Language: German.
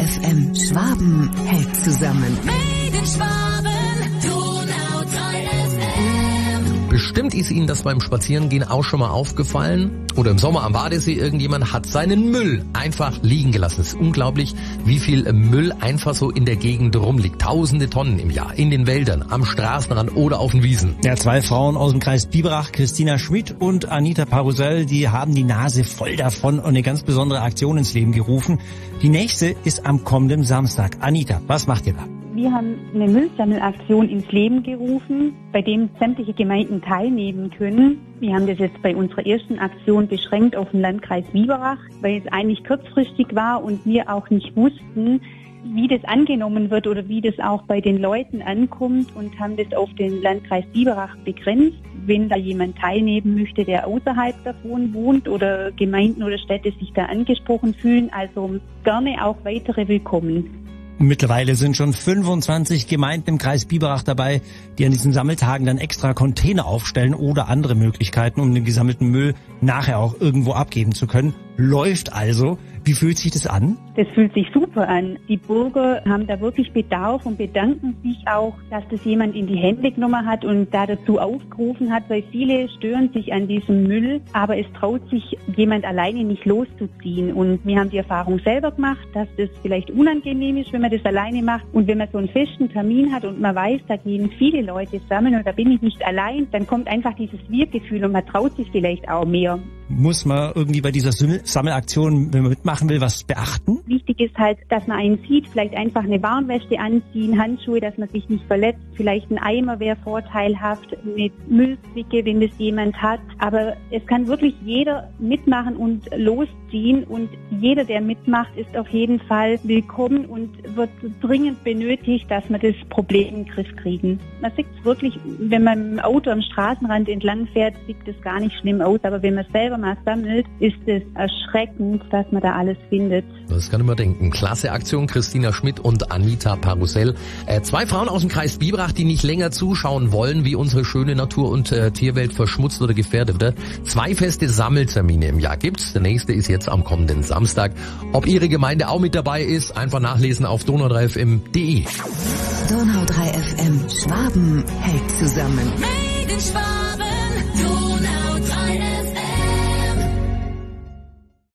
FM. Schwaben hält zusammen. Made in Schwaben, Donau 3 FM. Bestimmt ist Ihnen das beim Spazierengehen auch schon mal aufgefallen. Oder im Sommer am Badesee, irgendjemand hat seinen Müll einfach liegen gelassen. Es ist unglaublich, wie viel Müll einfach so in der Gegend rumliegt. Tausende Tonnen im Jahr. In den Wäldern, am Straßenrand oder auf den Wiesen. Ja, 2 Frauen aus dem Kreis Biberach, Christina Schmidt und Anita Parusel, die haben die Nase voll davon und eine ganz besondere Aktion ins Leben gerufen. Die nächste ist am kommenden Samstag. Anita, was macht ihr da? Wir haben eine Müllsammelaktion ins Leben gerufen, bei dem sämtliche Gemeinden teilnehmen können. Wir haben das jetzt bei unserer ersten Aktion beschränkt auf den Landkreis Biberach, weil es eigentlich kurzfristig war und wir auch nicht wussten, wie das angenommen wird oder wie das auch bei den Leuten ankommt und haben das auf den Landkreis Biberach begrenzt. Wenn da jemand teilnehmen möchte, der außerhalb davon wohnt oder Gemeinden oder Städte sich da angesprochen fühlen, also gerne auch weitere willkommen. Mittlerweile sind schon 25 Gemeinden im Kreis Biberach dabei, die an diesen Sammeltagen dann extra Container aufstellen oder andere Möglichkeiten, um den gesammelten Müll nachher auch irgendwo abgeben zu können. Läuft also. Wie fühlt sich das an? Das fühlt sich super an. Die Bürger haben da wirklich Bedarf und bedanken sich auch, dass das jemand in die Hände genommen hat und da dazu aufgerufen hat, weil viele stören sich an diesem Müll, aber es traut sich jemand alleine nicht loszuziehen. Und wir haben die Erfahrung selber gemacht, dass das vielleicht unangenehm ist, wenn man das alleine macht. Und wenn man so einen festen Termin hat und man weiß, da gehen viele Leute sammeln und da bin ich nicht allein, dann kommt einfach dieses Wir-Gefühl und man traut sich vielleicht auch mehr. Muss man irgendwie bei dieser Sammelaktion, wenn man mitmachen will, was beachten? Wichtig ist halt, dass man einen sieht, vielleicht einfach eine Warnweste anziehen, Handschuhe, dass man sich nicht verletzt. Vielleicht ein Eimer wäre vorteilhaft, eine Müllzwicke, wenn das jemand hat. Aber es kann wirklich jeder mitmachen und losziehen. Und jeder, der mitmacht, ist auf jeden Fall willkommen und wird dringend benötigt, dass wir das Problem in den Griff kriegen. Man sieht es wirklich, wenn man im Auto am Straßenrand entlang fährt, sieht es gar nicht schlimm aus. Aber wenn man selber mal sammelt, ist es erschreckend, dass man da alles findet. Das kann man denken. Klasse Aktion, Christina Schmidt und Anita Parusel. 2 Frauen aus dem Kreis Biberach, die nicht länger zuschauen wollen, wie unsere schöne Natur- und Tierwelt verschmutzt oder gefährdet wird. 2 feste Sammeltermine im Jahr gibt's. Der nächste ist jetzt am kommenden Samstag. Ob Ihre Gemeinde auch mit dabei ist, einfach nachlesen auf donau3fm.de. Donau 3 FM. Schwaben hält zusammen. Made in Schwaben.